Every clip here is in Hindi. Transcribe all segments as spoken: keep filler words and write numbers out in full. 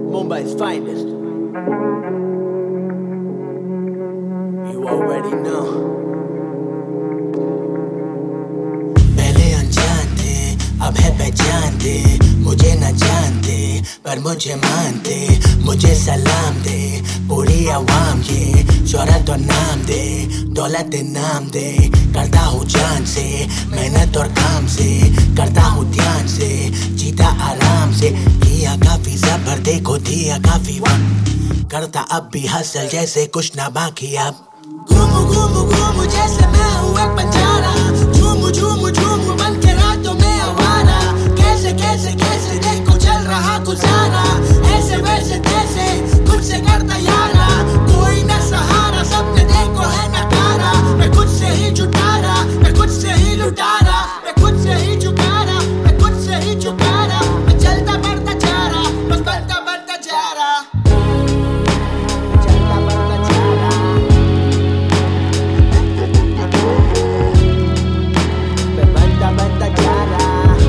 Mumbai's finest. You already know. पहले अनजान थे, अब है पहचानते, मुझे न जानते पर मुझे मानते, मुझे सलाम दे पूरी आवाम ये शोहरत और नाम दे, दौलत नाम दे, करता हूँ जान से, मेहनत और काम से, करता हूँ ध्यान से, जीता आराम से, किया काफी सब्र देखो दिया काफी वक्त, करता अब भी हसल जैसे कुछ ना बाकी अब, घूमू घूमू घूमू जैसे मैं हूँ एक बंजारा, झूमू झूमू झूमू बन के रातों में आवारा, कैसे कैसे कैसे देखो चल रहा गुजारा, ऐसे वैसे तैसे खुद से करता यारा, कोई न सहारा सबने देखो है नकारा, मैं खुद से ही जुटा रहा, मैं खुद से ही लुटा रहा, मैं खुद से ही झुका रहा, मैं खुद से ही झुका रहा, मैं चलता बढ़ता जा रहा, बस बढ़ता बढ़ता जा रहा, चलता बढ़ता जा रहा, मैं बढ़ता बढ़ता जा रहा,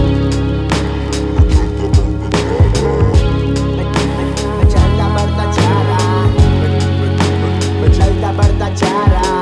मैं चलता बढ़ता जा रहा, मैं चलता बढ़ता जा रहा।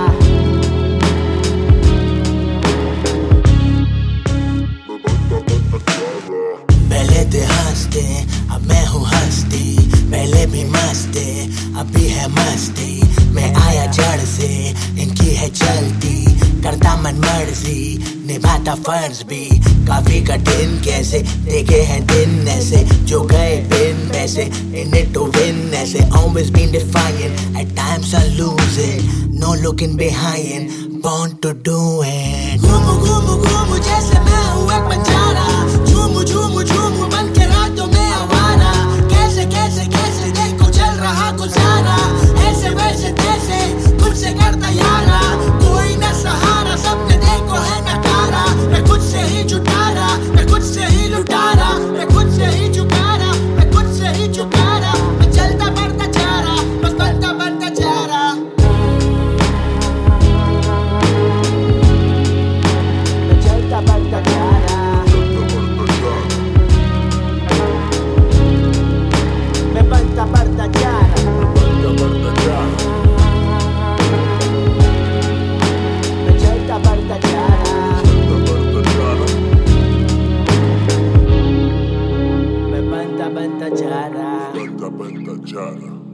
पहले थे हंसते अब मैं हूँ हस्ती, पहले भी मस्ते अब भी है मस्ती, मैं आया जड़ से इनकी है चलती, करता मन मर्जी निभाता फर्ज भी, काफी कठिन कैसे देखे हैं दिन ऐसे, जो गए बिन वैसे in it to win ऐसे, always been defiant at times I lose it, no looking behind, born to do it, घूमू घूमू घूमू जैसे मैं हूँ एक बंजारा, झूमू झूमू झूमू बन के रातों में आवारा, कैसे कैसे कैसे देखो चल रहा गुजारा, ऐसे वैसे तैसे खुद से करता यारा, कोई न सहारा सबने देखो है नकारा, मैं खुद से ही जुटा रहा, मैं खुद से ही लुटा रहा, मैं खुद से ही झुका रहा, मैं खुद से ही झुका रहा, मैं चलता बढ़ता जा रहा, बस बढ़ता बढ़ता जा रहा, मैं चलता बढ़ता जा रहा, मैं बढ़ता बढ़ता जा रहा, मैं चलता बढ़ता जा रहा, मैं बनता बनता जा रहा, बनता बनता जा रहा।